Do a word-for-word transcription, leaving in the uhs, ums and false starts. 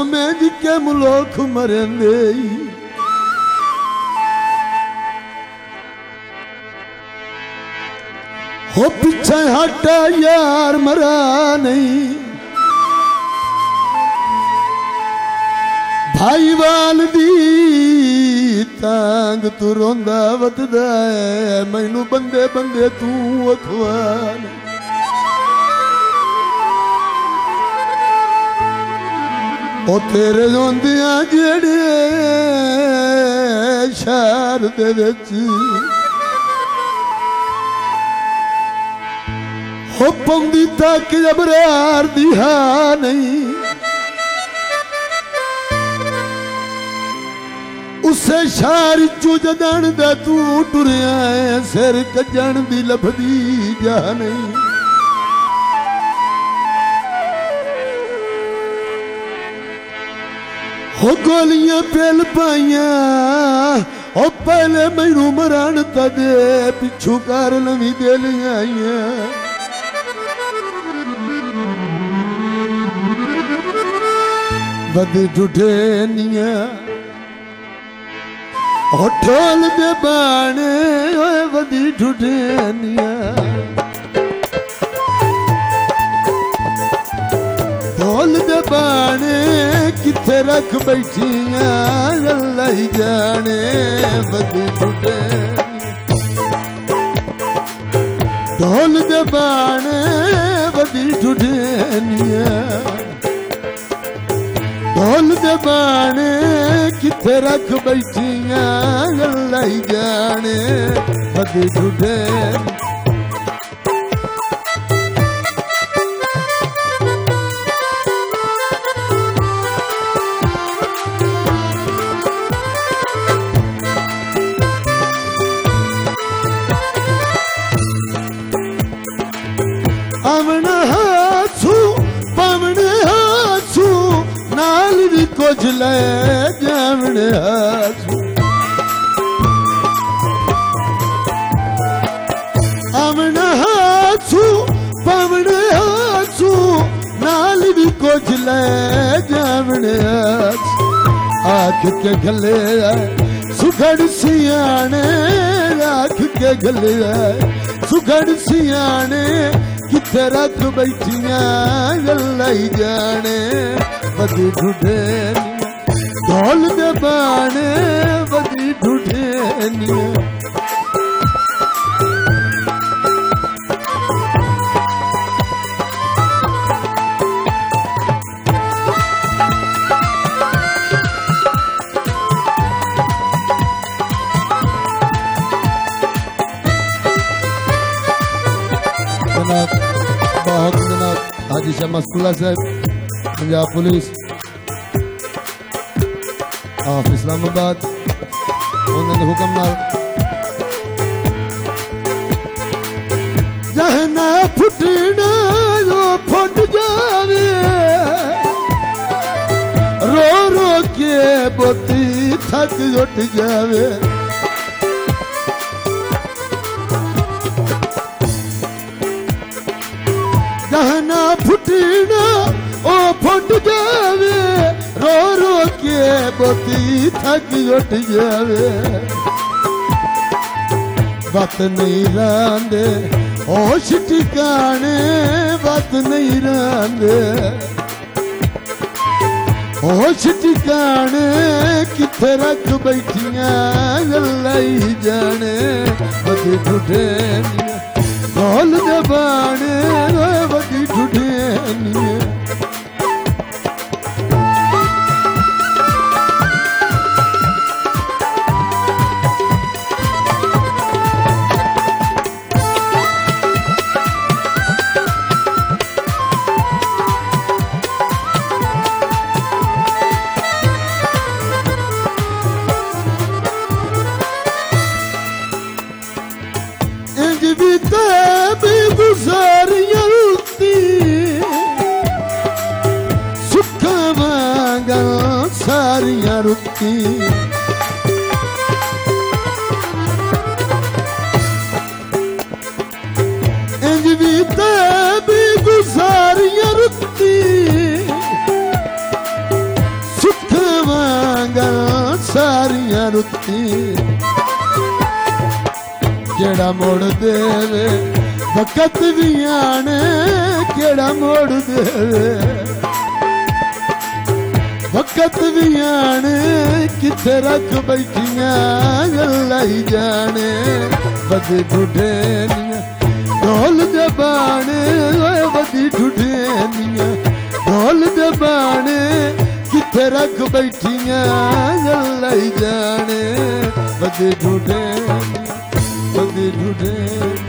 में जिके मुलोक मरेंदे हो पीछे हटा यार मरा नहीं भाई वाल दी तांग तू रोंदा वतदा है मैनू बंदे बंदे तू अखवान ओ तेरे रोंदियां जेड़े शहर दे विच हो पौंदी तक जबरार दी हा नहीं उसे शार चू जदन दा तू टुरिया है सिर कजन दी लभदी जा नहीं हो गोलियां पेल पाइया ओ पहले मैनू मरण तदे पिछू कर नवी दिल आइया बदी टुटे निया ओ ढोल दे बाणे ओए बदी टुटे निया ढोल दे बाणे किथे रख बैठिया अल्लाह ही जाने बदी टुटे ढोल दे बाणे बदी टुटे निया ढोल दे बाणे किथे रख बैठिया अल्लाह ही जाने बदी टुटे अमन हाथू पवन हाथू नाल भी कुछ ले जामन हाथू अमन हाथू पवन हाथू नाल भी कुछ ले जामन हाथू आख के गले सुखड़ सियाने आख के गले सुखड़ सियाने किथे रख बैठिया अल्लाह ही जाने बदी ठुठे ढोल दे बाणे बदी ठुठे बहुत जनाब हाजी शाह मस्कुल्ला साहब पंजाब पुलिस ऑफ इस्लामाबाद उन्होंने हुक्म नाल जहना फुटना जो फुट जावे रो रो के बोती थक उठ जावे जहना फुटना ओ फुट जावे रो रो के बोती थक उठ जावे बात नहीं रांदे होश ठिकाने बात नहीं रांदे होश ठिकाने किथे रख बैठिया अल्लाह ही जाने बदी ठुठे ढोल दे बाणे बदी ठुठे भी गुजारियां रुकती सुखा मांगा सारियां रुकती इंज भी भी गुजारियां रुकती सारियां रुत्ती केड़ा मोड़ देवे वक़्त भी आने केड़ा मोड़ देवे वक़्त भी आने किथे रख बैठियां अल्लाह ही जाने बदी ठुठेनियां ढोल दे बाणे बदी ठुठेनियां ढोल दे बाणे किथे रख बैठियां अल्लाह ही जाने बदी ठुठेनियां बदी ठुठेनियां